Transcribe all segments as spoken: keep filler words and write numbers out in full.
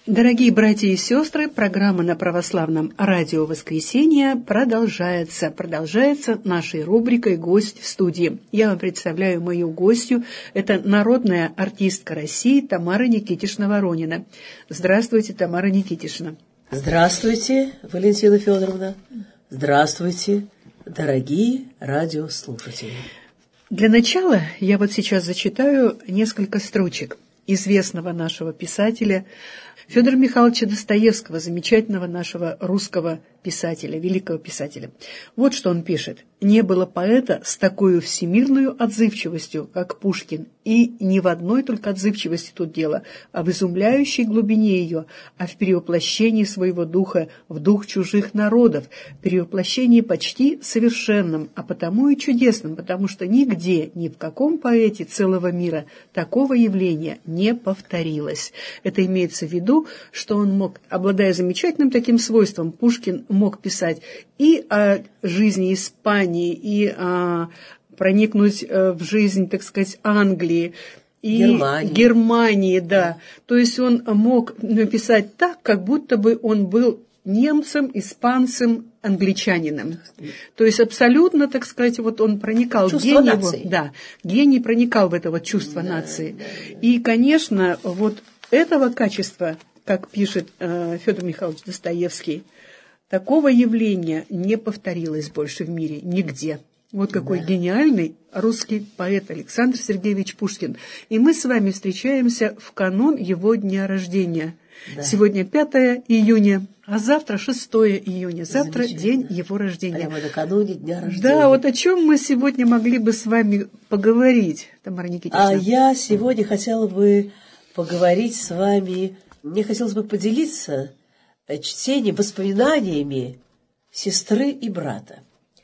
Дорогие братья и сестры, программа на православном радио «Воскресенье» продолжается. Продолжается нашей рубрикой «Гость в студии». Я вам представляю мою гостью. Это народная артистка России Тамара Никитишна-Воронина. Здравствуйте, Тамара Никитишна. Здравствуйте, Валентина Федоровна. Здравствуйте, дорогие радиослушатели. Для начала я вот сейчас зачитаю несколько строчек известного нашего писателя Федора Михайловича Достоевского, замечательного нашего русского писателя, великого писателя. Вот что он пишет. «Не было поэта с такой всемирной отзывчивостью, как Пушкин, и не в одной только отзывчивости тут дело, а в изумляющей глубине ее, а в перевоплощении своего духа в дух чужих народов, перевоплощении почти совершенном, а потому и чудесном, потому что нигде, ни в каком поэте целого мира такого явления не повторилось». Это имеется в виду, что он мог, обладая замечательным таким свойством, Пушкин мог писать и о жизни Испании, и о, проникнуть в жизнь, так сказать, Англии, и Германии. Германии, да. То есть он мог написать так, как будто бы он был немцем, испанцем, англичанином. То есть абсолютно, так сказать, вот он проникал, чувство гений нации. его, да, гений проникал в это вот чувство да, нации. Да, да. И, конечно, вот этого качества, как пишет э, Федор Михайлович Достоевский, такого явления не повторилось больше в мире нигде. Вот какой да. гениальный русский поэт Александр Сергеевич Пушкин. И мы с вами встречаемся в канун его дня рождения. Да. Сегодня пятое июня, а завтра шестое июня. Завтра день его рождения. Прямо накануне дня рождения. Да, вот о чем мы сегодня могли бы с вами поговорить, Тамара Никитична? А я сегодня хотела бы поговорить с вами, мне хотелось бы поделиться чтением, воспоминаниями сестры и брата.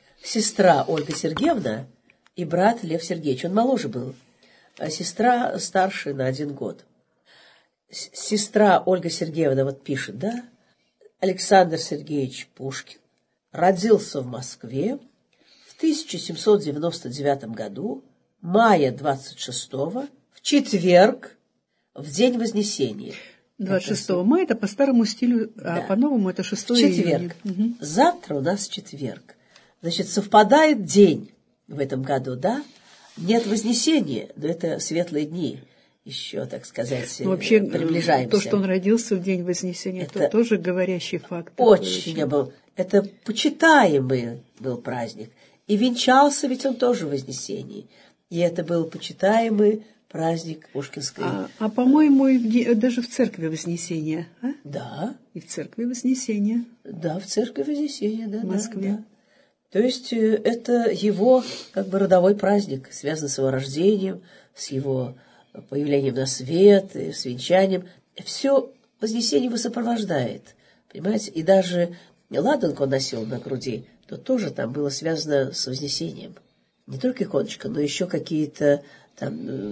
Сестра Ольга Сергеевна и брат Лев Сергеевич. Он моложе был, а сестра старше на один год. Сестра Ольга Сергеевна вот пишет, да, Александр Сергеевич Пушкин родился в Москве в тысяча семьсот девяносто девятом году, мая двадцать шестого, в четверг, в день Вознесения. двадцать шестого мая, это по старому стилю, да. а по-новому это шестое июня. Четверг. Угу. Завтра у нас четверг. Значит, совпадает день в этом году, да? Нет Вознесения, но это светлые дни. Еще, так сказать, ну, вообще, приближаемся. То, что он родился в день Вознесения, это, это тоже говорящий факт. Очень был. Это почитаемый был праздник. И венчался ведь он тоже в Вознесении. И это был почитаемый праздник Пушкинской. А, а по-моему, и в, даже в церкви Вознесения. А? Да. И в церкви Вознесения. Да, в церкви Вознесения, да. В Москве. Да, да. То есть это его как бы родовой праздник, связанный с его рождением, с его появлением на свет, с венчанием. Все Вознесение его сопровождает, понимаете? И даже ладанку он носил на груди, то тоже там было связано с Вознесением. Не только иконочка, но еще какие-то там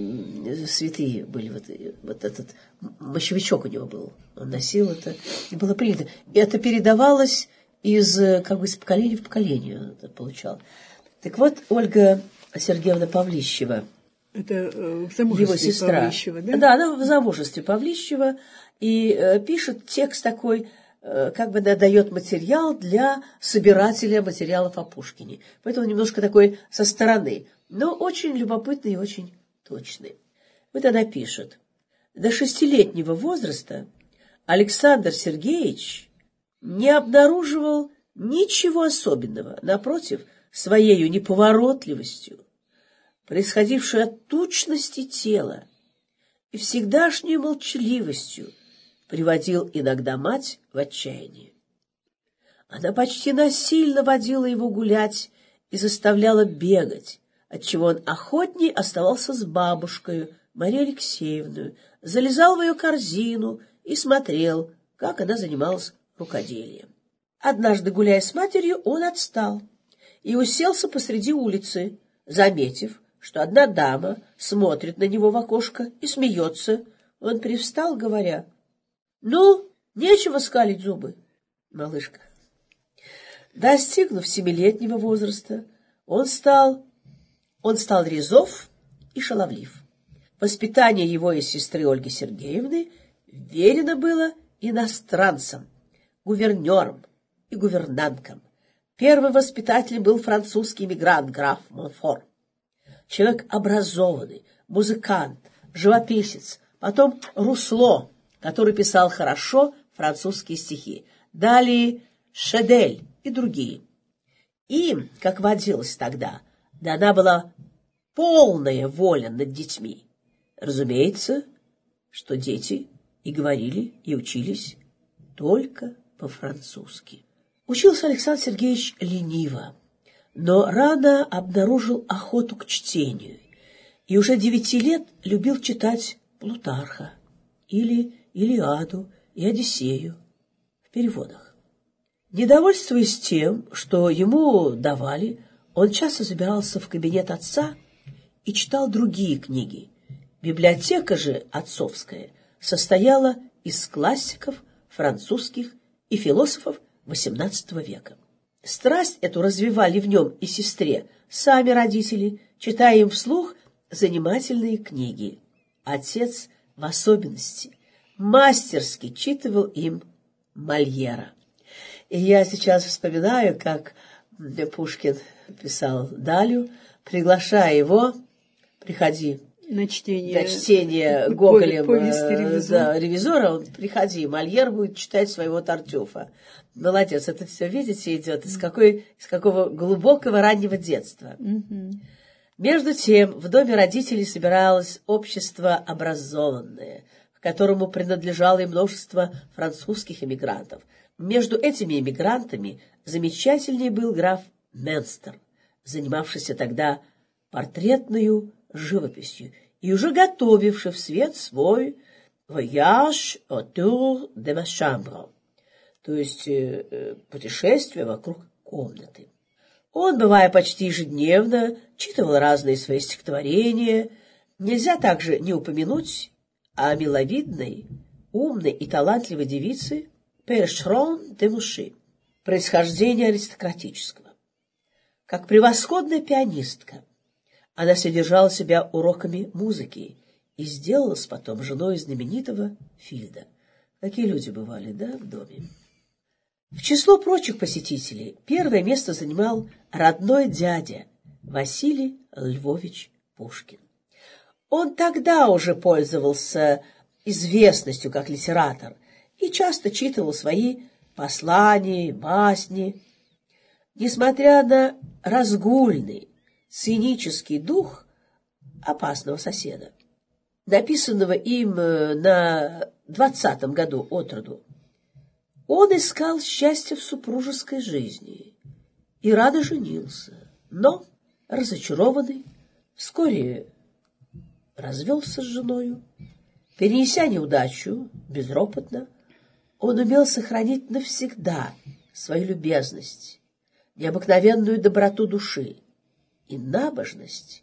э, святые были. Вот, вот этот мощевичок у него был. Он носил это, и было принято. И это передавалось из, как бы, из поколения в поколение. Это получал. Так вот, Ольга Сергеевна Павлищева, это э, в замужестве его сестра. Павлищева, да? Да, она в замужестве Павлищева, и э, пишет текст такой, э, как бы да, дает материал для собирателя материалов о Пушкине. Поэтому немножко такой со стороны, но очень любопытный и очень точный. Вот она пишет. До шестилетнего возраста Александр Сергеевич не обнаруживал ничего особенного, напротив, своею неповоротливостью, происходившей от тучности тела и всегдашней молчаливостью, приводил иногда мать в отчаяние. Она почти насильно водила его гулять и заставляла бегать, отчего он охотней оставался с бабушкой Марией Алексеевной, залезал в ее корзину и смотрел, как она занималась рукоделием. Однажды, гуляя с матерью, он отстал и уселся посреди улицы, заметив, что одна дама смотрит на него в окошко и смеется. Он привстал, говоря: «Ну, нечего скалить зубы, малышка». Достигнув семилетнего возраста, он стал, он стал резов и шаловлив. Воспитание его и сестры Ольги Сергеевны верено было иностранцам, гувернерам и гувернанткам. Первый воспитатель был французский эмигрант граф Монфор. Человек образованный, музыкант, живописец, потом Русло, который писал хорошо французские стихи, далее Шадель и другие. Им, как водилось тогда, дана была полная воля над детьми. Разумеется, что дети и говорили, и учились только по-французски. Учился Александр Сергеевич лениво, но рано обнаружил охоту к чтению и уже девяти лет любил читать Плутарха или Илиаду и Одиссею в переводах. Недовольствуясь тем, что ему давали, он часто забирался в кабинет отца и читал другие книги. Библиотека же отцовская состояла из классиков французских и философов восемнадцатого века. Страсть эту развивали в нем и сестре сами родители, читая им вслух занимательные книги. Отец в особенности мастерски читывал им Мольера. И я сейчас вспоминаю, как Пушкин писал Далю, приглашая его, приходи на чтение, на чтение Гоголем ревизора. ревизора, он, приходи, Мольер будет читать своего Тартюфа. Молодец, это все, видите, идет из, какой, из какого глубокого раннего детства. Mm-hmm. Между тем, в доме родителей собиралось общество образованное, к которому принадлежало и множество французских эмигрантов. Между этими эмигрантами замечательней был граф Менстер, занимавшийся тогда портретную живописью и уже готовивший в свет свой «Voyage autour de ma chambre», то есть э, путешествие вокруг комнаты. Он, бывая почти ежедневно, читывал разные свои стихотворения. Нельзя также не упомянуть о миловидной, умной и талантливой девице Першерон де Муши, происхождения аристократического. Как превосходная пианистка, она содержала себя уроками музыки и сделалась потом женой знаменитого Фильда. Какие люди бывали, да, в доме? В число прочих посетителей первое место занимал родной дядя Василий Львович Пушкин. Он тогда уже пользовался известностью как литератор и часто читывал свои послания, басни. Несмотря на разгульный, цинический дух опасного соседа, написанного им на двадцатом году от роду, он искал счастья в супружеской жизни и рано женился, но, разочарованный, вскоре развелся с женою. Перенеся неудачу безропотно, он умел сохранить навсегда свою любезность, необыкновенную доброту души и набожность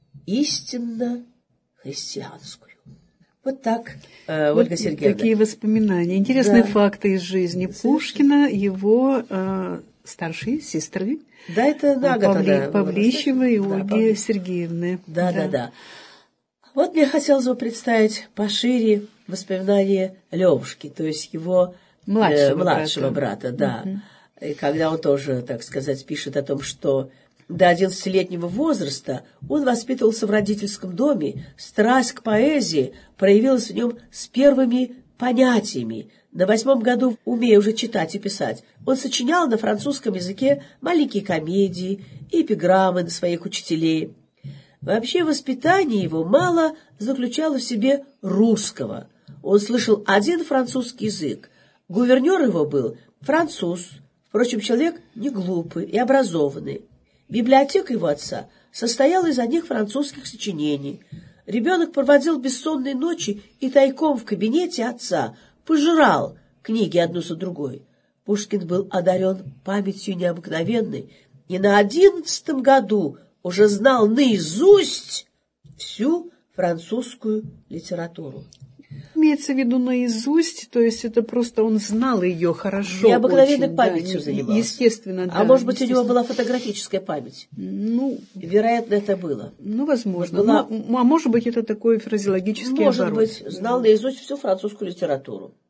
истинно христианскую. Вот так, э, Ольга вот Сергеевна. Такие воспоминания. Интересные да. факты из жизни Пушкина, его э, старшей сестры. Да, это на год Павли, она Павлищева и да, Ольги Павли... Сергеевны. Да, да, да, да. Вот мне хотелось бы представить пошире воспоминания Левушки, то есть его младшего, э, младшего брата. брата, да. Угу. И когда он тоже, так сказать, пишет о том, что до одиннадцатилетнего возраста он воспитывался в родительском доме, страсть к поэзии проявилась в нем с первыми понятиями. На восьмом году, умея уже читать и писать, он сочинял на французском языке маленькие комедии и эпиграммы на своих учителей. Вообще воспитание его мало заключало в себе русского. Он слышал один французский язык. Гувернер его был француз, впрочем, человек не глупый и образованный. Библиотека его отца состояла из одних французских сочинений. Ребенок проводил бессонные ночи и тайком в кабинете отца пожирал книги одну за другой. Пушкин был одарен памятью необыкновенной и на одиннадцатом году уже знал наизусть всю французскую литературу. Имеется в виду наизусть, то есть это просто он знал ее хорошо. Необыкновенной очень, памятью да, занимался. Естественно, да. А может быть, у него была фотографическая память? Ну, вероятно, это было. Ну, возможно. Была... Ну, а может быть, это такой фразеологический Может оборот. быть, знал наизусть всю французскую литературу.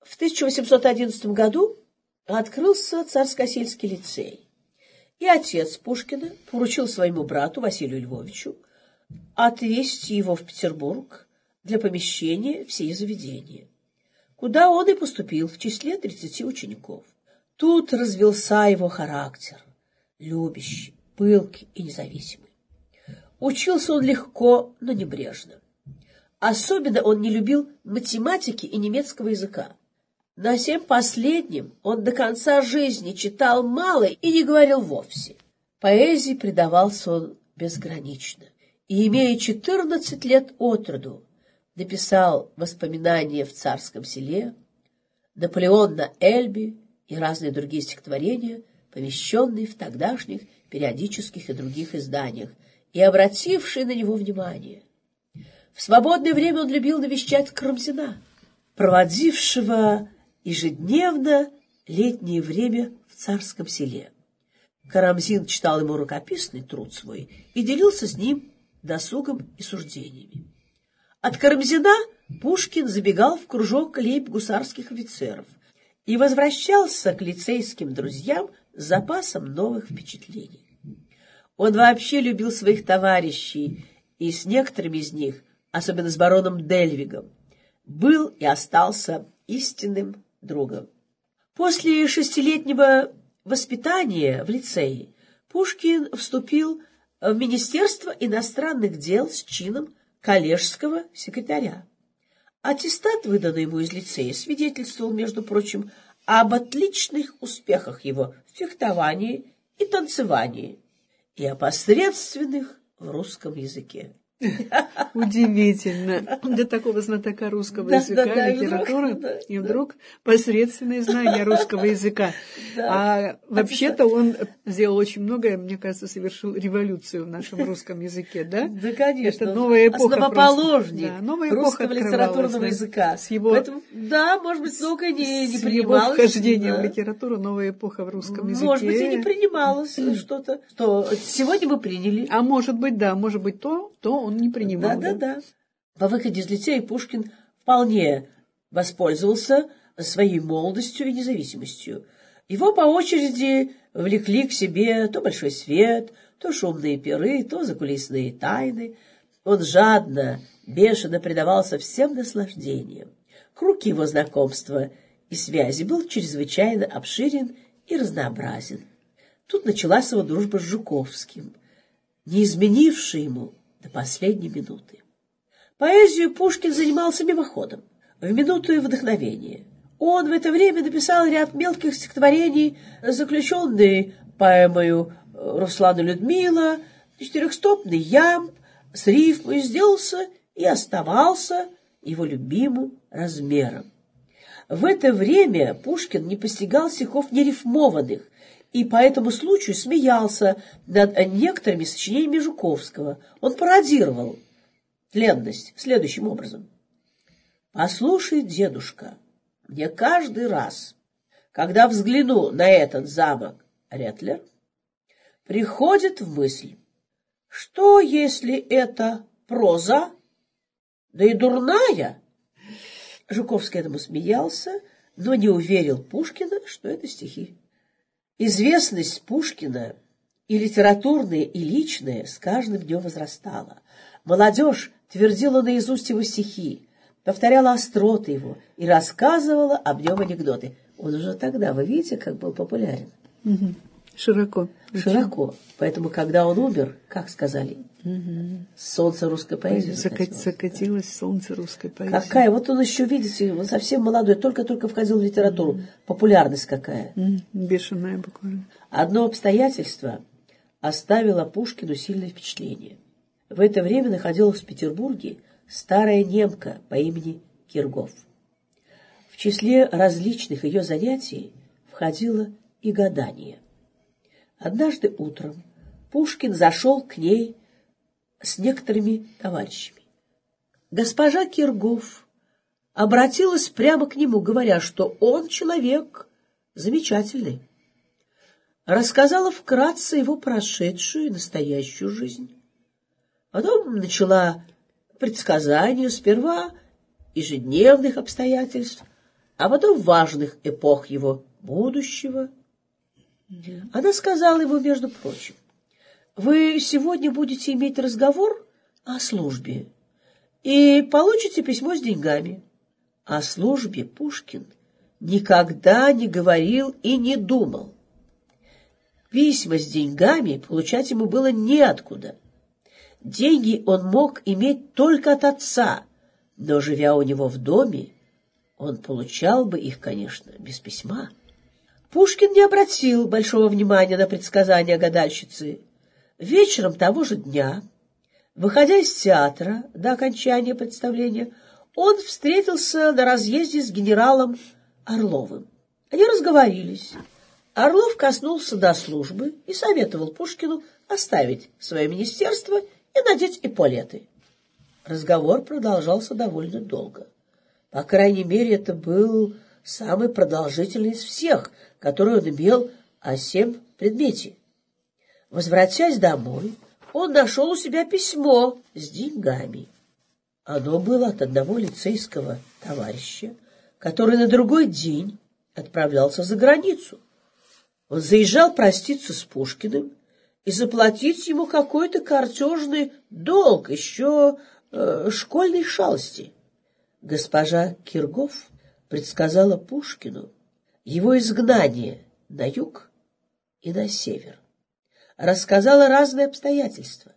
В тысяча восемьсот одиннадцатом году открылся Царско-сельский лицей, и отец Пушкина поручил своему брату Василию Львовичу отвезти его в Петербург для помещения в сие заведение, куда он и поступил в числе тридцати учеников. Тут развился его характер, любящий, пылкий и независимый. Учился он легко, но небрежно. Особенно он не любил математики и немецкого языка. На всем последнем он до конца жизни читал мало и не говорил вовсе. Поэзии предавался он безгранично. И, имея четырнадцать лет от роду, написал «Воспоминания в царском селе», «Наполеон на Эльбе» и разные другие стихотворения, помещенные в тогдашних периодических и других изданиях, и обратившие на него внимание. В свободное время он любил навещать Карамзина, проводившего ежедневно летнее время в царском селе. Карамзин читал ему рукописный труд свой и делился с ним досугом и суждениями. От Карамзина Пушкин забегал в кружок лейб-гусарских офицеров и возвращался к лицейским друзьям с запасом новых впечатлений. Он вообще любил своих товарищей, и с некоторыми из них, особенно с бароном Дельвигом, был и остался истинным другом. После шестилетнего воспитания в лицее Пушкин вступил в Министерство иностранных дел с чином коллежского секретаря. Аттестат, выданный ему из лицея, свидетельствовал, между прочим, об отличных успехах его в фехтовании и танцевании и о посредственных в русском языке. Удивительно. Для такого знатока русского да, языка, да, да, литературы, и вдруг, да, и вдруг да. посредственные знания русского языка. Да. А вообще-то он сделал очень многое, мне кажется, совершил революцию в нашем русском языке, да? Да, конечно. Это новая эпоха. Основоположник да, новая русского литературного да, языка. С его, Поэтому, да, может быть, много не, не с принималось. С его вхождением да. в литературу новая эпоха в русском языке. Может быть, и не принималось что-то, что сегодня мы приняли. А может быть, да, может быть, то, то он не принимал. Да, да, да. По выходе из лицея Пушкин вполне воспользовался своей молодостью и независимостью. Его по очереди влекли к себе то большой свет, то шумные пиры, то закулисные тайны. Он жадно, бешено предавался всем наслаждениям. Круг его знакомства и связи был чрезвычайно обширен и разнообразен. Тут началась его дружба с Жуковским, не изменившая ему до последней минуты. Поэзию Пушкин занимался мимоходом, в минуту вдохновения. Он в это время написал ряд мелких стихотворений, заключенные поэмою Руслана Людмила, четырехстопный ямб, с рифмой сделался и оставался его любимым размером. В это время Пушкин не постигал стихов нерифмованных, и по этому случаю смеялся над некоторыми сочинениями Жуковского. Он пародировал тленность следующим образом. «Послушай, дедушка, мне каждый раз, когда взгляну на этот замок Ретлер, приходит в мысль, что если это проза, да и дурная?» Жуковский этому смеялся, но не уверил Пушкина, что это стихи. Известность Пушкина, и литературная, и личная, с каждым днем возрастала. Молодежь твердила наизусть его стихи, повторяла остроты его и рассказывала об нем анекдоты. Он уже тогда, вы видите, как был популярен. Угу. Широко. Широко. Поэтому, когда он умер, как сказали, угу. солнце русской поэзии Закат, закатилось солнце русской поэзии. Какая? Вот он еще, видите, он совсем молодой, только-только входил в литературу. Угу. Популярность какая. Угу. Бешеная буквально. Одно обстоятельство оставило Пушкину сильное впечатление. В это время находилась в Петербурге старая немка по имени Киргоф. В числе различных ее занятий входило и гадание. Однажды утром Пушкин зашел к ней с некоторыми товарищами. Госпожа Киргоф обратилась прямо к нему, говоря, что он человек замечательный. Рассказала вкратце его прошедшую и настоящую жизнь. Потом начала предсказания сперва ежедневных обстоятельств, а потом важных эпох его будущего. Она сказала ему, между прочим: «Вы сегодня будете иметь разговор о службе и получите письмо с деньгами». О службе Пушкин никогда не говорил и не думал. Письма с деньгами получать ему было неоткуда. Деньги он мог иметь только от отца, но, живя у него в доме, он получал бы их, конечно, без письма. Пушкин не обратил большого внимания на предсказания гадальщицы. Вечером того же дня, выходя из театра до окончания представления, он встретился на разъезде с генералом Орловым. Они разговорились. Орлов коснулся до службы и советовал Пушкину оставить свое министерство и надеть эполеты. Разговор продолжался довольно долго. По крайней мере, это был самый продолжительный из всех, который он имел о сем предмете. Возвратясь домой, он нашел у себя письмо с деньгами. Оно было от одного лицейского товарища, который на другой день отправлялся за границу. Он заезжал проститься с Пушкиным и заплатить ему какой-то картежный долг, еще э, школьной шалости. Госпожа Киргоф предсказала Пушкину его изгнание на юг и на север. Рассказала разные обстоятельства,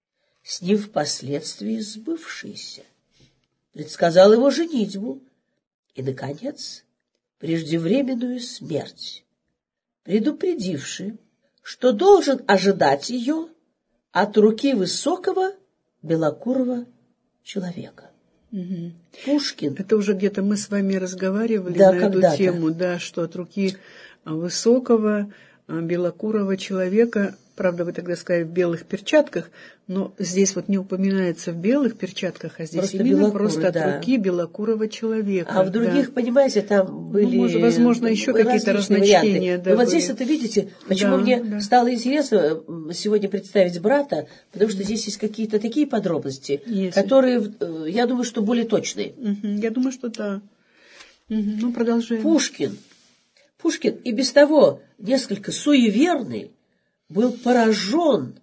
с ним впоследствии сбывшиеся. Предсказала его женитьбу и, наконец, преждевременную смерть, предупредивши, что должен ожидать ее от руки высокого белокурого человека. Угу. Пушкин. Это уже где-то мы с вами разговаривали, да, на эту тему, да, что от руки высокого белокурого человека, правда, вы тогда сказали в белых перчатках, но здесь вот не упоминается в белых перчатках, а здесь просто именно просто от да. руки белокурого человека. А в других, да. понимаете, там были, ну, может, возможно, еще какие-то разночтения. Да, вот были. Здесь это видите, почему да, мне да. стало интересно сегодня представить брата, потому что здесь есть какие-то такие подробности, есть. которые, я думаю, что более точные. Угу, я думаю, что да. Угу, ну, продолжаем. Пушкин. Пушкин и без того несколько суеверный был поражен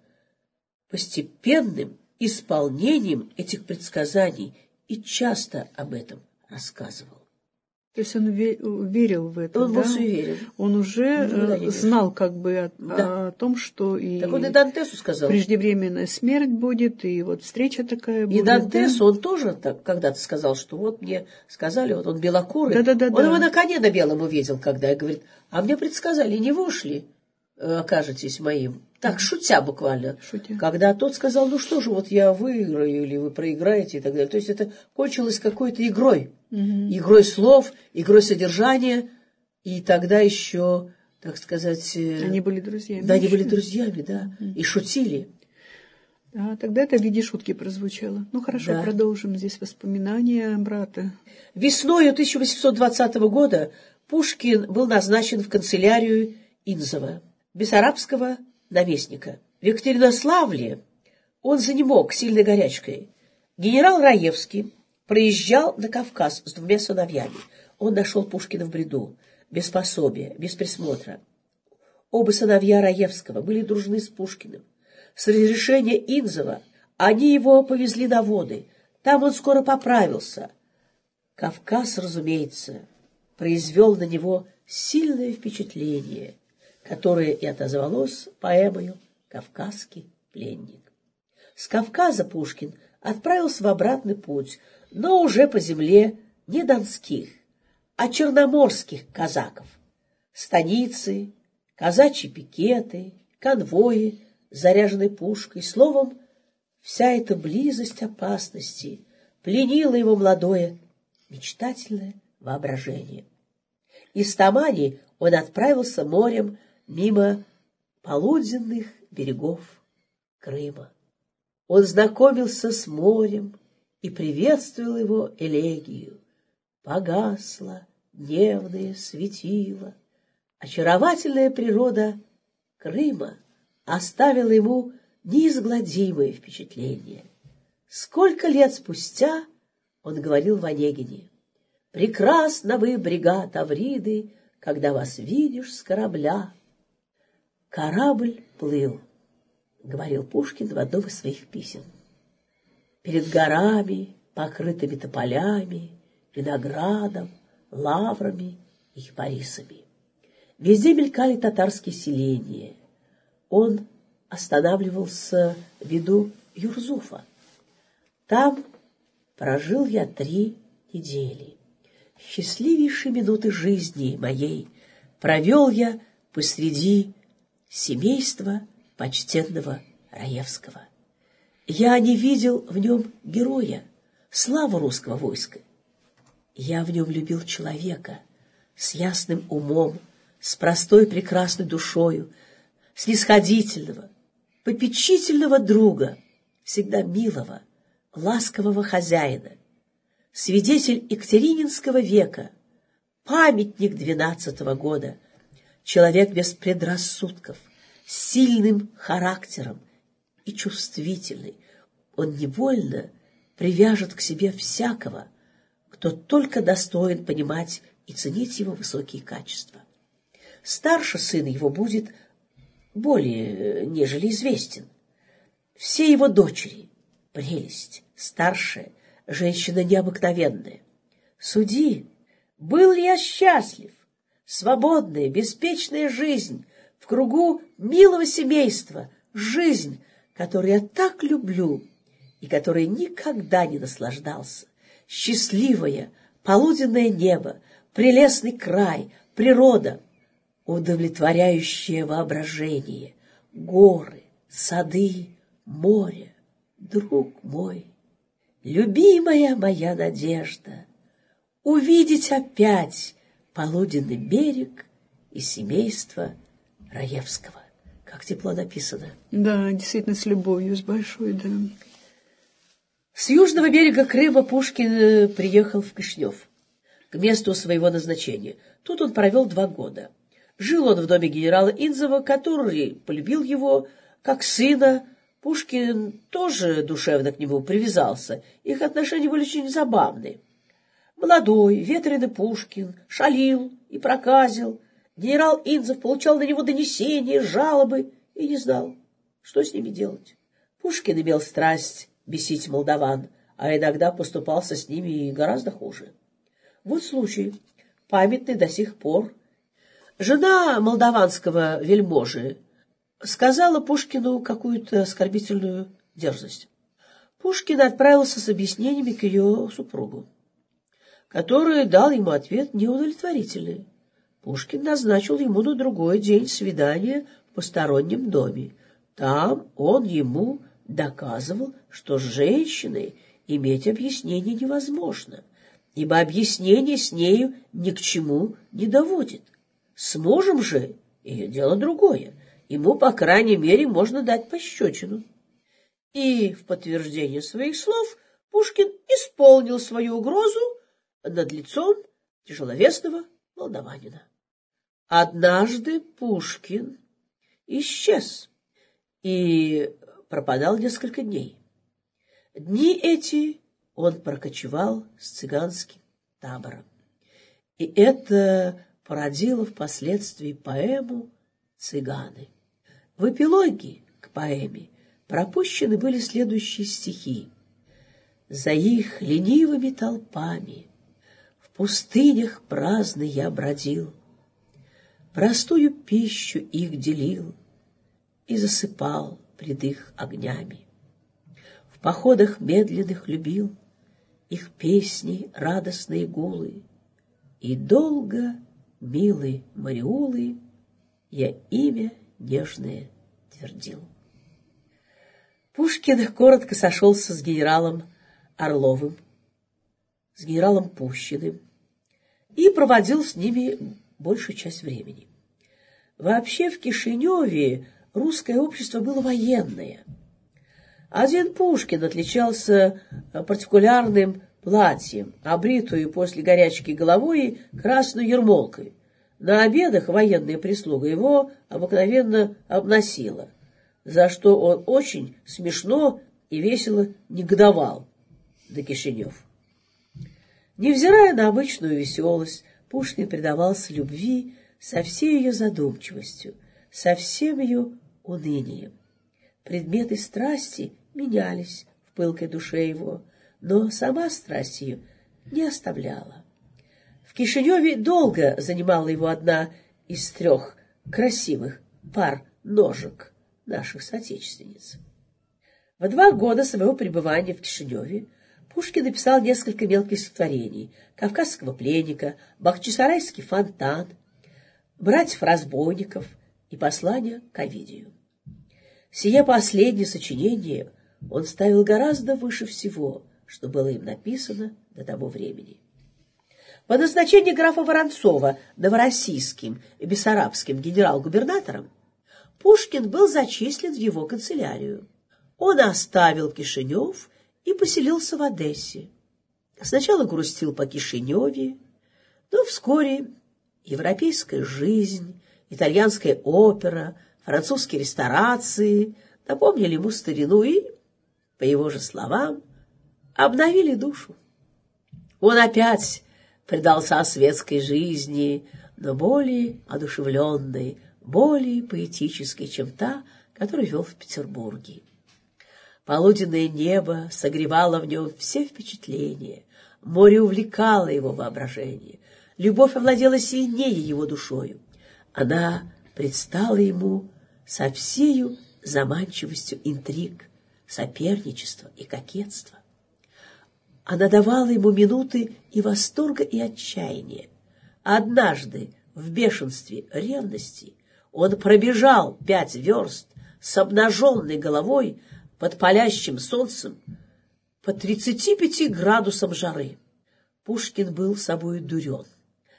постепенным исполнением этих предсказаний и часто об этом рассказывал. То есть он верил в это, он да? был суеверен. Он уже знал как бы о, да. о том, что и, так он и Дантесу сказал. Преждевременная смерть будет, и вот встреча такая будет. И Дантесу да? он тоже так когда-то сказал, что вот мне сказали, вот он белокурый. Да, да, да, он да. его на коне на белом увидел, когда и говорит, а мне предсказали, не вы ушли, окажетесь моим. Так, шутя буквально. Шутя. Когда тот сказал, ну что же, вот я выиграю или вы проиграете и так далее. То есть это кончилось какой-то игрой. Угу. Игрой слов, игрой содержания. И тогда еще, так сказать... Они были друзьями. Да, они были друзьями, да. Угу. И шутили. А тогда это в виде шутки прозвучало. Ну хорошо, да. Продолжим здесь воспоминания брата. Весною тысяча восемьсот двадцатого года Пушкин был назначен в канцелярию Инзова, бессарабского наместника. В Екатеринославле он занемог сильной горячкой. Генерал Раевский проезжал на Кавказ с двумя сыновьями. Он нашел Пушкина в бреду, без пособия, без присмотра. Оба сыновья Раевского были дружны с Пушкиным. С разрешения Инзова они его повезли на воды. Там он скоро поправился. Кавказ, разумеется, произвел на него сильное впечатление, которое и отозвалось поэмою «Кавказский пленник». С Кавказа Пушкин отправился в обратный путь, но уже по земле не донских, а черноморских казаков. Станицы, казачьи пикеты, конвои, заряженные пушкой, словом, вся эта близость опасности пленила его молодое мечтательное воображение. Из Тамани он отправился морем мимо полуденных берегов Крыма. Он знакомился с морем и приветствовал его элегию. Погасло дневное светило. Очаровательная природа Крыма оставила ему неизгладимое впечатление. Сколько лет спустя он говорил в Онегине: Прекрасна вы, брига Тавриды, когда вас видишь с корабля. Корабль плыл, говорил Пушкин в одном из своих писем. Перед горами, покрытыми тополями, виноградом, лаврами и кипарисами. Везде мелькали татарские селения. Он останавливался в виду Юрзуфа. Там прожил я три недели. Счастливейшие минуты жизни моей провел я посреди семейства почтенного Раевского. Я не видел в нем героя, славу русского войска. Я в нем любил человека с ясным умом, с простой прекрасной душою, снисходительного, попечительного друга, всегда милого, ласкового хозяина, свидетель Екатерининского века, памятник двенадцатого года, человек без предрассудков, с сильным характером и чувствительный. Он невольно привяжет к себе всякого, кто только достоин понимать и ценить его высокие качества. Старший сын его будет более, нежели известен. Все его дочери — прелесть, старшая, женщина необыкновенная. Суди, был ли я счастлив? Свободная, беспечная жизнь в кругу милого семейства, жизнь, которую я так люблю и которой никогда не наслаждался. Счастливое, полуденное небо, прелестный край, природа, удовлетворяющее воображение, горы, сады, море. Друг мой, любимая моя надежда, увидеть опять полуденный берег и семейство Раевского. Как тепло написано. Да, действительно, с любовью, с большой, да. С южного берега Крыма Пушкин приехал в Кишинев, к месту своего назначения. Тут он провел два года. Жил он в доме генерала Инзова, который полюбил его как сына. Пушкин тоже душевно к нему привязался. Их отношения были очень забавные. Молодой, ветреный Пушкин шалил и проказил. Генерал Инзов получал на него донесения, жалобы и не знал, что с ними делать. Пушкин имел страсть бесить молдаван, а иногда поступался с ними и гораздо хуже. Вот случай, памятный до сих пор. Жена молдаванского вельможи сказала Пушкину какую-то оскорбительную дерзость. Пушкин отправился с объяснениями к ее супругу, который дал ему ответ неудовлетворительный. Пушкин назначил ему на другой день свидание в постороннем доме. Там он ему доказывал, что с женщиной иметь объяснение невозможно, ибо объяснение с нею ни к чему не доводит. С мужем же ее дело другое. Ему, по крайней мере, можно дать пощечину. И в подтверждение своих слов Пушкин исполнил свою угрозу над лицом тяжеловесного молдаванина. Однажды Пушкин исчез и пропадал несколько дней. Дни эти он прокочевал с цыганским табором. И это породило впоследствии поэму «Цыганы». В эпилоге к поэме пропущены были следующие стихи. «За их ленивыми толпами в пустынях праздный я бродил, простую пищу их делил и засыпал пред их огнями. В походах медленных любил их песни радостные гулы, и долго, милые мариулы, я имя нежное твердил». Пушкин коротко сошелся с генералом Орловым, с генералом Пущиным и проводил с ними большую часть времени. Вообще в Кишиневе русское общество было военное. Один Пушкин отличался партикулярным платьем, обритую после горячки головой и красной ермолкой. На обедах военная прислуга его обыкновенно обносила, за что он очень смешно и весело негодовал на Кишинев. Невзирая на обычную веселость, Пушкин предавался любви со всей ее задумчивостью, со всем ее унынием. Предметы страсти менялись в пылкой душе его, но сама страсть ее не оставляла. В Кишиневе долго занимала его одна из трех красивых пар ножек наших соотечественниц. В два года своего пребывания в Кишиневе Пушкин написал несколько мелких стихотворений: «Кавказского пленника», «Бахчисарайский фонтан», «Братьев-разбойников» и «Послание к Овидию». Сие последнее сочинение он ставил гораздо выше всего, что было им написано до того времени. По назначению графа Воронцова новороссийским и бессарабским генерал-губернатором Пушкин был зачислен в его канцелярию. Он оставил Кишинев и поселился в Одессе. Сначала грустил по Кишиневе, но вскоре европейская жизнь, итальянская опера, французские ресторации напомнили ему старину и, по его же словам, обновили душу. Он опять предался светской жизни, но более одушевленной, более поэтической, чем та, которую вел в Петербурге. Полуденное небо согревало в нем все впечатления, море увлекало его воображение, любовь овладела сильнее его душою. Она предстала ему со всею заманчивостью интриг, соперничества и кокетства. Она давала ему минуты и восторга, и отчаяния. Однажды в бешенстве ревности он пробежал пять верст с обнаженной головой под палящим солнцем по тридцати пяти градусам жары. Пушкин был собою дурен.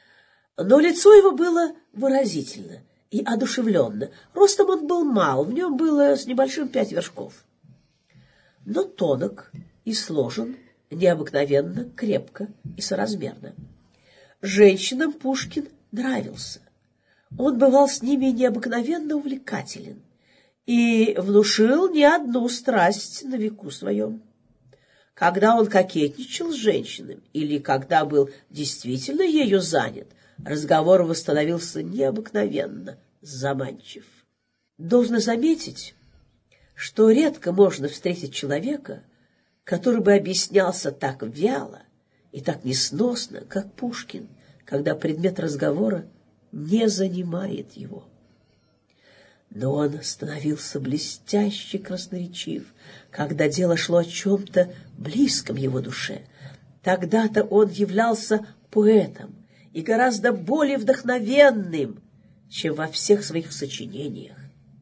Но лицо его было выразительно и одушевленно. Ростом он был мал, в нем было с небольшим пять вершков. Но тонок и сложен необыкновенно крепко и соразмерно. Женщинам Пушкин нравился. Он бывал с ними необыкновенно увлекателен и внушил не одну страсть на веку своем. Когда он кокетничал с женщинами или когда был действительно ею занят, разговор его становился необыкновенно заманчив. Должно заметить, что редко можно встретить человека, который бы объяснялся так вяло и так несносно, как Пушкин, когда предмет разговора не занимает его. Но он становился блестяще красноречив, когда дело шло о чем-то близком его душе. Тогда-то он являлся поэтом и гораздо более вдохновенным, чем во всех своих сочинениях.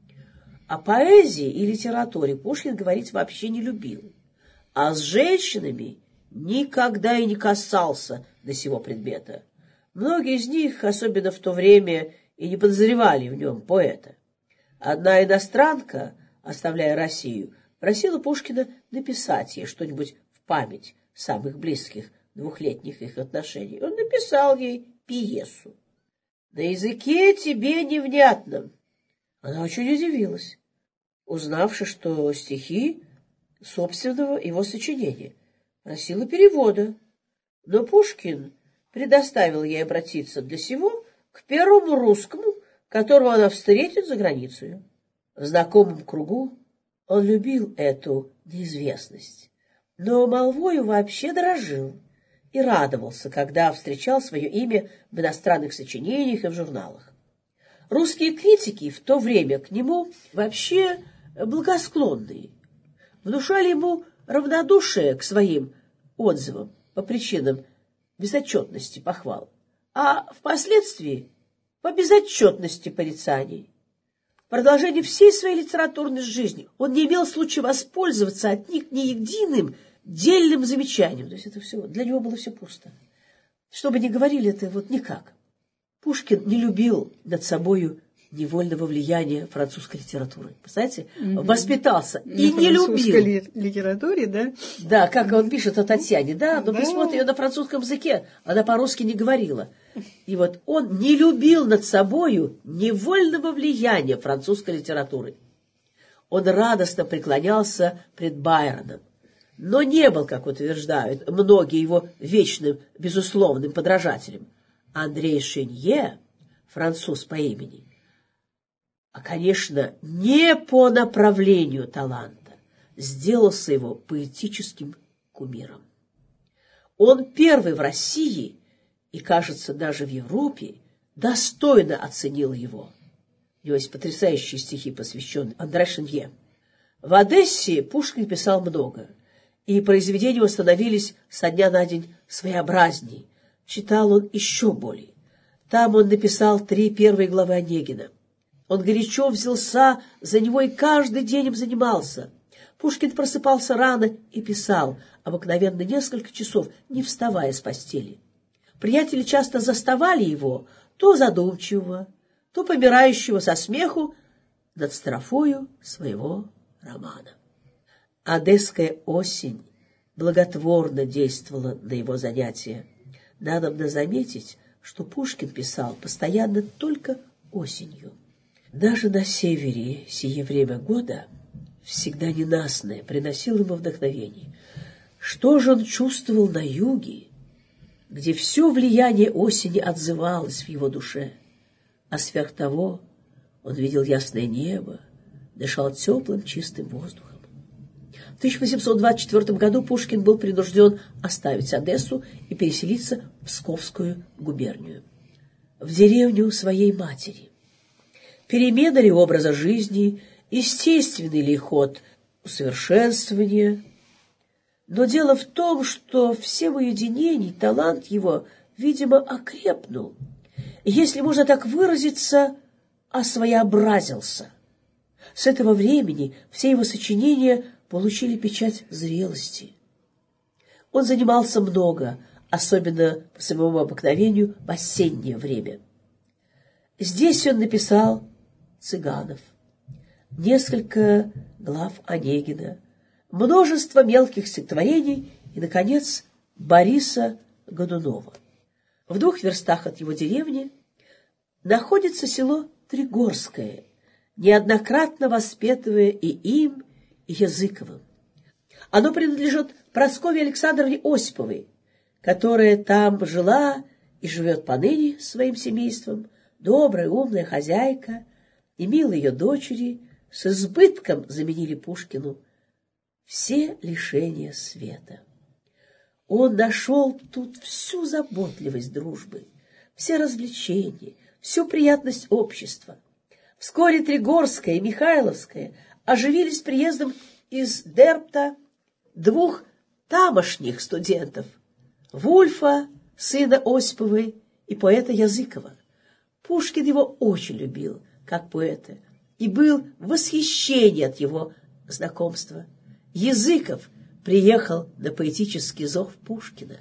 О поэзии и литературе Пушкин говорить вообще не любил, а с женщинами никогда и не касался до сего предмета. Многие из них, особенно в то время, и не подозревали в нем поэта. Одна иностранка, оставляя Россию, просила Пушкина написать ей что-нибудь в память самых близких двухлетних их отношений. Он написал ей пьесу. На языке тебе невнятном. Она очень удивилась, узнавши, что стихи собственного его сочинения. Просила перевода. Но Пушкин предоставил ей обратиться для сего к первому русскому, которого она встретит за границей. В знакомом кругу он любил эту неизвестность, но молвою вообще дорожил и радовался, когда встречал свое имя в иностранных сочинениях и в журналах. Русские критики в то время к нему вообще благосклонные, внушали ему равнодушие к своим отзывам по причинам безотчетности похвал, а впоследствии по безотчетности порицаний. В продолжении всей своей литературной жизни он не имел случая воспользоваться от них ни единым дельным замечанием. То есть это все, для него было все пусто. Что бы ни говорили, это вот никак. Пушкин не любил над собою невольного влияния французской литературы. Представляете? Mm-hmm. Воспитался на и не любил. Ли- литературе, да? Да, как он пишет о Татьяне, да, но да. Письмо ее на французском языке, она по-русски не говорила. И вот он не любил над собою невольного влияния французской литературы. Он радостно преклонялся пред Байроном, но не был, как утверждают многие, его вечным, безусловным подражателем. Андрей Шенье, француз по имени, а, конечно, не по направлению таланта, сделался его поэтическим кумиром. Он первый в России и, кажется, даже в Европе достойно оценил его. У него есть потрясающие стихи, посвященные Андре Шенье. В Одессе Пушкин писал много, и произведения его становились со дня на день своеобразней. Читал он еще более. Там он написал три первые главы Онегина. Он горячо взялся за него и каждый день им занимался. Пушкин просыпался рано и писал, обыкновенно несколько часов, не вставая с постели. Приятели часто заставали его, то задумчивого, то помирающего со смеху над строфою своего романа. Одесская осень благотворно действовала на его занятия. Надобно заметить, что Пушкин писал постоянно только осенью. Даже на севере сие время года, всегда ненастное, приносило ему вдохновение. Что же он чувствовал на юге, где все влияние осени отзывалось в его душе? А сверх того он видел ясное небо, дышал теплым чистым воздухом. В тысяча восемьсот двадцать четвёртом году Пушкин был принужден оставить Одессу и переселиться в Псковскую губернию, в деревню своей матери. Перемена ли образа жизни, естественный ли ход усовершенствования? Но дело в том, что в всем уединении талант его, видимо, окрепнул, и, если можно так выразиться, освоеобразился. С этого времени все его сочинения получили печать зрелости. Он занимался много, особенно по своему обыкновению в осеннее время. Здесь он написал «Цыганов», несколько глав Онегина, множество мелких стихотворений и, наконец, Бориса Годунова. В двух верстах от его деревни находится село Тригорское, неоднократно воспетывая и им, и Языковым. Оно принадлежит Прасковье Александровне Осиповой, которая там жила и живет поныне своим семейством, добрая, умная хозяйка, и милые ее дочери с избытком заменили Пушкину все лишения света. Он нашел тут всю заботливость дружбы, все развлечения, всю приятность общества. Вскоре Тригорская и Михайловская оживились приездом из Дербта двух тамошних студентов – Вульфа, сына Осиповой, и поэта Языкова. Пушкин его очень любил, как поэта, и был в восхищении от его знакомства. Языков приехал на поэтический зов Пушкина.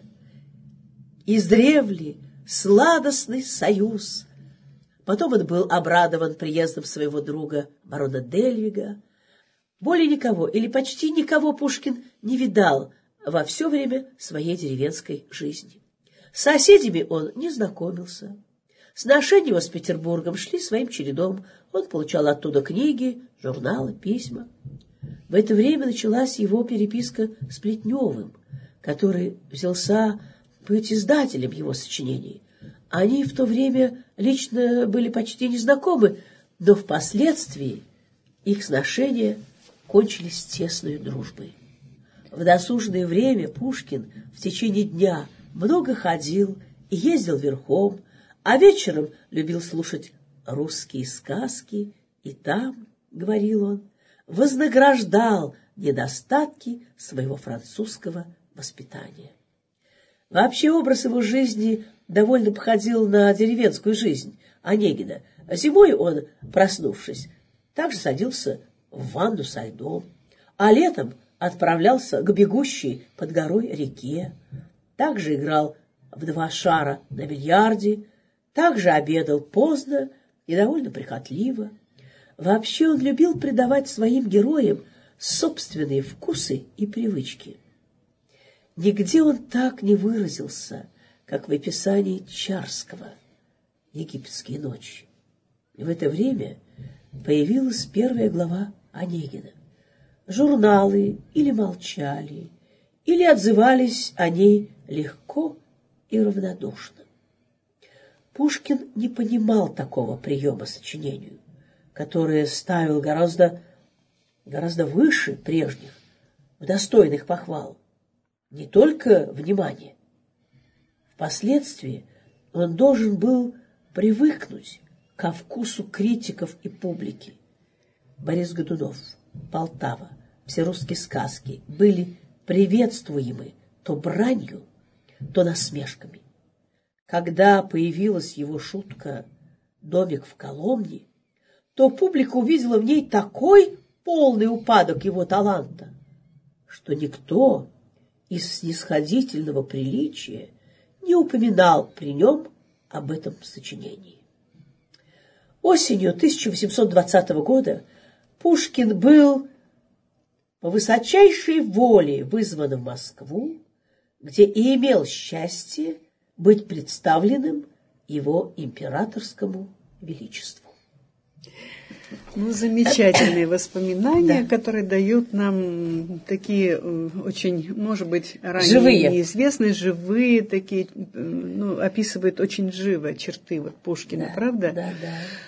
Издревле сладостный союз. Потом он был обрадован приездом своего друга барона Дельвига. Более никого или почти никого Пушкин не видал во все время своей деревенской жизни. С соседями он не знакомился. Сношения его с Петербургом шли своим чередом. Он получал оттуда книги, журналы, письма. В это время началась его переписка с Плетневым, который взялся быть издателем его сочинений. Они в то время лично были почти незнакомы, но впоследствии их сношения кончились тесной дружбой. В досужное время Пушкин в течение дня много ходил и ездил верхом, а вечером любил слушать русские сказки, и там, говорил он, вознаграждал недостатки своего французского воспитания. Вообще образ его жизни довольно походил на деревенскую жизнь Онегина. Зимой он, проснувшись, также садился в ванну со льдом, а летом отправлялся к бегущей под горой реке, также играл в два шара на бильярде, также обедал поздно и довольно прихотливо. Вообще он любил придавать своим героям собственные вкусы и привычки. Нигде он так не выразился, как в описании Чарского «Египетские ночи». И в это время появилась первая глава Онегина. Журналы или молчали, или отзывались о ней легко и равнодушно. Пушкин не понимал такого приема сочинению, который ставил гораздо, гораздо выше прежних, в достойных похвал, не только внимание. Впоследствии он должен был привыкнуть ко вкусу критиков и публики. Борис Годунов, Полтава, все русские сказки были приветствуемы то бранью, то насмешками. Когда появилась его шутка «Домик в Коломне», то публика увидела в ней такой полный упадок его таланта, что никто из снисходительного приличия не упоминал при нем об этом сочинении. Осенью тысяча восемьсот двадцатого года Пушкин был по высочайшей воле вызван в Москву, где и имел счастье быть представленным его императорскому величеству. Ну, замечательные воспоминания, Да. которые дают нам такие очень, может быть, ранее Живые. неизвестные, живые, такие, ну, описывают очень живо черты вот Пушкина, Да, правда? Да, да.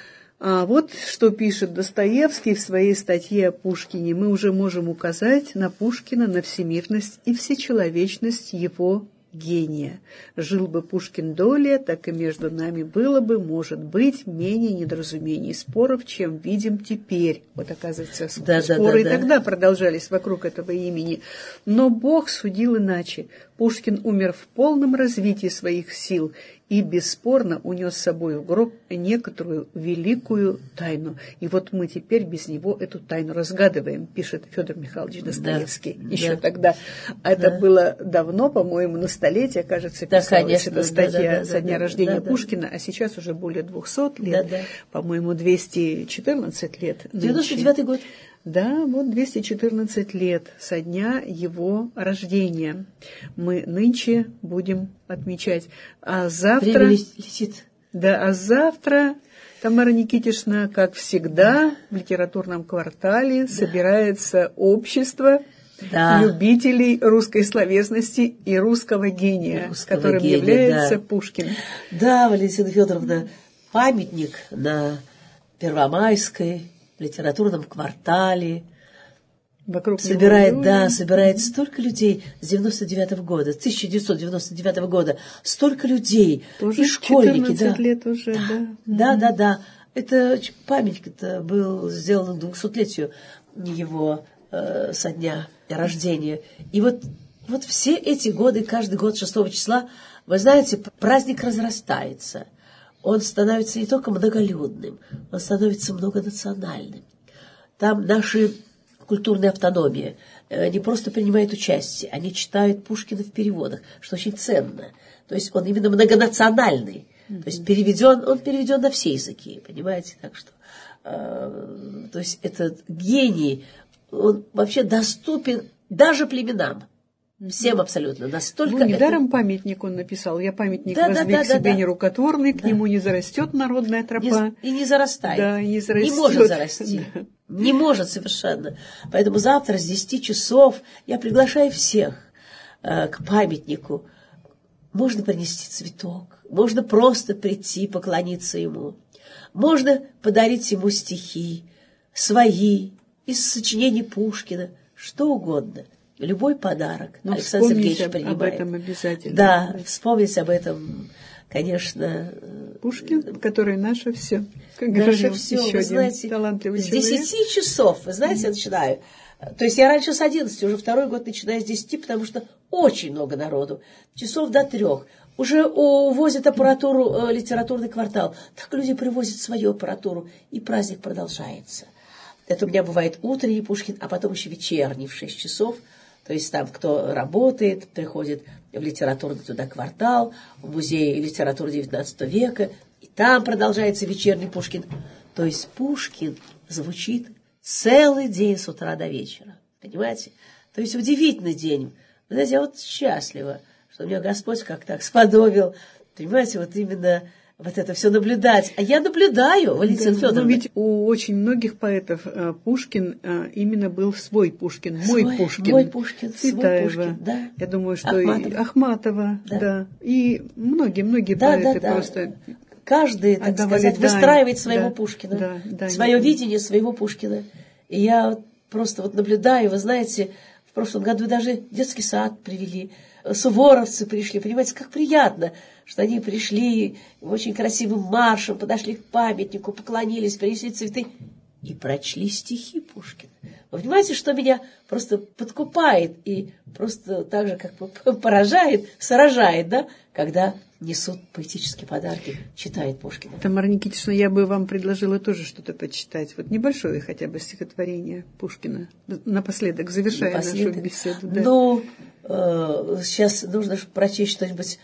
А вот что пишет Достоевский в своей статье о Пушкине. Мы уже можем указать на Пушкина, на всемирность и всечеловечность его гения. Жил бы Пушкин долее, так и между нами было бы, может быть, менее недоразумений и споров, чем видим теперь. Вот, оказывается, Да, споры да, да, и тогда продолжались вокруг этого имени. Но Бог судил иначе. Пушкин умер в полном развитии своих сил и бесспорно унес с собой в гроб некоторую великую тайну. И вот мы теперь без него эту тайну разгадываем, пишет Федор Михайлович Достоевский. Да, еще да. тогда. А это да. было давно, по-моему, на столетие, кажется, писалась да, конечно, эта статья да, да, да, со дня да, рождения да, Пушкина, а сейчас уже более двухсот лет, да, да. по-моему, двести четырнадцать лет. девяносто девятый год. Да, вот двести четырнадцать лет со дня его рождения мы нынче будем отмечать. А завтра... Время летит. Да, а завтра Тамара Никитишна, как всегда, в литературном квартале да. собирается общество да. любителей русской словесности и русского гения, русского которым гения, является да. Пушкин. Да, Валентина Федоровна, памятник на Первомайской, в литературном квартале. Вокруг собирает, да, собирает столько людей с девяносто девятого года, с тысяча девятьсот девяносто девятого года, столько людей, тоже и школьники, четырнадцать да. лет уже, да. Да, да, да, да. Это памятник-то был сделан к двухсотлетию его э, со дня рождения. И вот, вот все эти годы, каждый год шестого числа, вы знаете, праздник разрастается. Он становится не только многолюдным, он становится многонациональным. Там наши культурная автономия не просто принимает участие, они читают Пушкина в переводах, что очень ценно. То есть он именно многонациональный. Mm-hmm. То есть переведен, он переведен на все языки, понимаете? Так что, э, то есть этот гений, он вообще доступен даже племенам. Всем абсолютно. Настолько ну, недаром это... памятник он написал. Я памятник да, воздвиг да, да, себе да, нерукотворный, да. к нему не зарастет народная тропа. Не, и не зарастает. Да, и не зарастет. Не может зарасти. Да. Не может совершенно. Поэтому завтра с десяти часов я приглашаю всех э, к памятнику. Можно принести цветок, можно просто прийти, поклониться ему. Можно подарить ему стихи, свои, из сочинений Пушкина, что угодно. Любой подарок Но Александр Сергеевич об, принимает. об этом обязательно. Да, да, вспомнить об этом, конечно. Пушкин, который наше все. Как наше все, еще вы знаете, талантливый с человек. десяти часов, вы знаете, mm-hmm. я начинаю. То есть я раньше с одиннадцати, уже второй год начинаю с десяти, потому что очень много народу. Часов до трех. Уже увозят аппаратуру, литературный квартал. Так люди привозят свою аппаратуру, и праздник продолжается. Это у меня бывает утренний Пушкин, а потом еще вечерний в шесть часов. То есть там, кто работает, приходит в литературный туда квартал, в музей литературы девятнадцатого века, и там продолжается вечерний Пушкин. То есть Пушкин звучит целый день с утра до вечера. Понимаете? То есть удивительный день. Вы знаете, я вот счастлива, что меня Господь как так сподобил. Понимаете, вот именно вот это все наблюдать. А я наблюдаю, Валентина да, Федоровна. Но ведь у очень многих поэтов Пушкин именно был свой Пушкин, мой свой, Пушкин. Мой Пушкин, Цветаева. свой Пушкин, да. Я думаю, что Ахматова. и Ахматова, да. да. И многие-многие да, поэты да, да. просто... Каждый, так сказать, дань, выстраивает своего да, Пушкина, да, да, свое да. видение своего Пушкина. И я просто вот наблюдаю, вы знаете, в прошлом году даже детский сад привели, суворовцы пришли, понимаете, как приятно, что они пришли очень красивым маршем, подошли к памятнику, поклонились, принесли цветы и прочли стихи Пушкина. Вы понимаете, что меня просто подкупает и просто так же, как поражает, сражает, да, когда несут поэтические подарки, читает Пушкина. Тамара Никитична, я бы вам предложила тоже что-то почитать. Вот небольшое хотя бы стихотворение Пушкина. Напоследок, завершая Напоследок. нашу беседу. Да. Ну, э, сейчас нужно прочесть что-нибудь.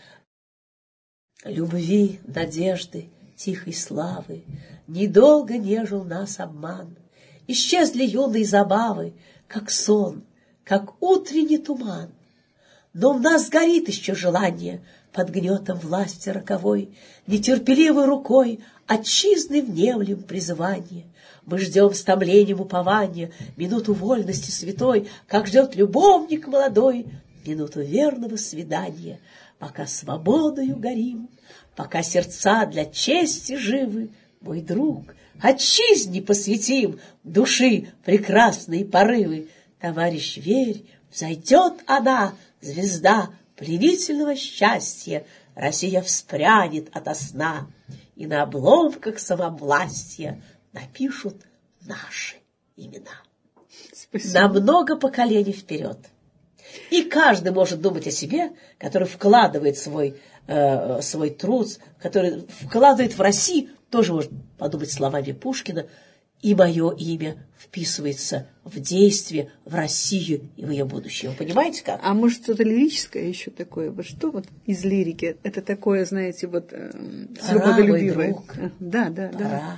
Любви, надежды, тихой славы, недолго нежил нас обман. Исчезли юные забавы, как сон, как утренний туман. Но в нас горит еще желание под гнетом власти роковой, нетерпеливой рукой отчизны внемлем призывание. Мы ждем с томлением упования минуту вольности святой, как ждет любовник молодой минуту верного свидания. Пока свободою горим, пока сердца для чести живы, мой друг, отчизне посвятим души прекрасные порывы. Товарищ, верь, взойдет она, звезда пленительного счастья, Россия вспрянет ото сна, и на обломках самовластия напишут наши имена. Спасибо. На много поколений вперед. И каждый может думать о себе, который вкладывает свой, э, свой труд, который вкладывает в Россию, тоже может подумать словами Пушкина, и мое имя вписывается в действие, в Россию и в ее будущее. Вы понимаете как? А может, что-то лирическое еще такое? Вот что вот из лирики? Это такое, знаете, вот э, свободолюбивое. Да, да, Пора. да.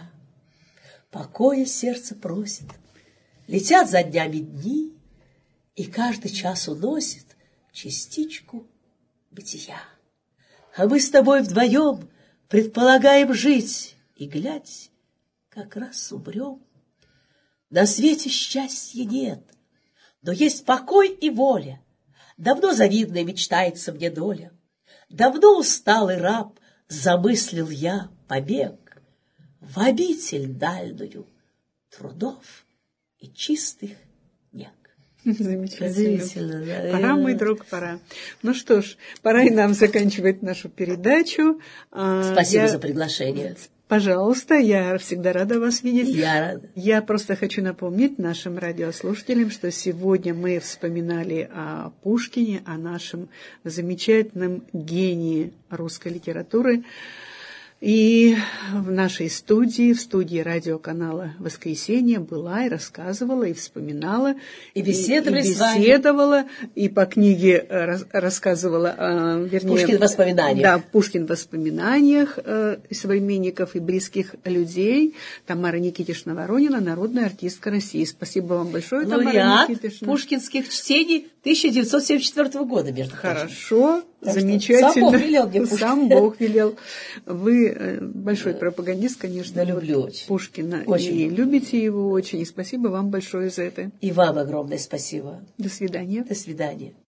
Покоя сердце просит. Летят за днями дни, и каждый час уносит частичку бытия. А мы с тобой вдвоем предполагаем жить, и, глядь, как раз умрем. На свете счастья нет, но есть покой и воля. Давно завидная мечтается мне доля. Давно усталый раб замыслил я побег в обитель дальную трудов и чистых нег. Замечательно. Замечательно, да. Пора, мой друг, пора. Ну что ж, пора и нам заканчивать нашу передачу. Спасибо Я... за приглашение. Пожалуйста, я всегда рада вас видеть. Я рада. Я просто хочу напомнить нашим радиослушателям, что сегодня мы вспоминали о Пушкине, о нашем замечательном гении русской литературы. И в нашей студии, в студии радиоканала «Воскресенье» была и рассказывала, и вспоминала, и беседовала, и, и, беседовала, и по книге рас, рассказывала, вернее... «Пушкин в воспоминаниях». Да, «Пушкин в воспоминаниях» современников и близких людей. Тамара Никитична Воронина, народная артистка России. Спасибо вам большое, Тамара Лауреат Никитична. пушкинских чтений тысяча девятьсот семьдесят четвёртого года, между прочим. Хорошо, так замечательно. Сам Бог велел мне Пушкина. Сам Бог велел. Вы большой пропагандист, конечно, да, люблю вот очень. Пушкина. Очень. И любите его очень. И спасибо вам большое за это. И вам огромное спасибо. До свидания. До свидания.